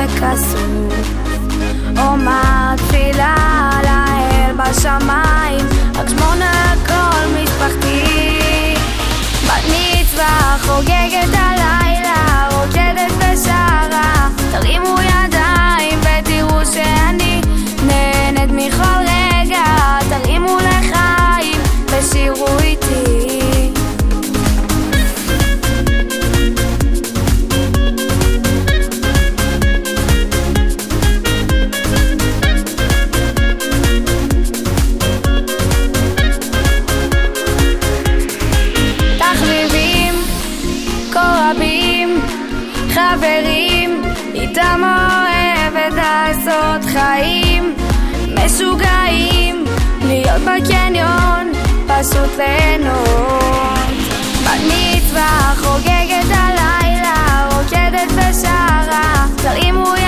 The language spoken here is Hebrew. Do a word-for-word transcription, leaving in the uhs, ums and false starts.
וכסוף, אומר תפילה לאל בשמיים, רק שמונה כל משפחתי. בת מצווה חוגגת הלילה, רוקדת ושרה, תרימו ידיים ותראו שאני נהנית מכל רגע, תרימו לחיים ושירו איתי. חברים, איתם אוהבת לעשות חיים משוגעים, להיות בקניון, פשוט ליהנות. בת מצווה חוגגת הלילה, רוקדת ושרה, תרימו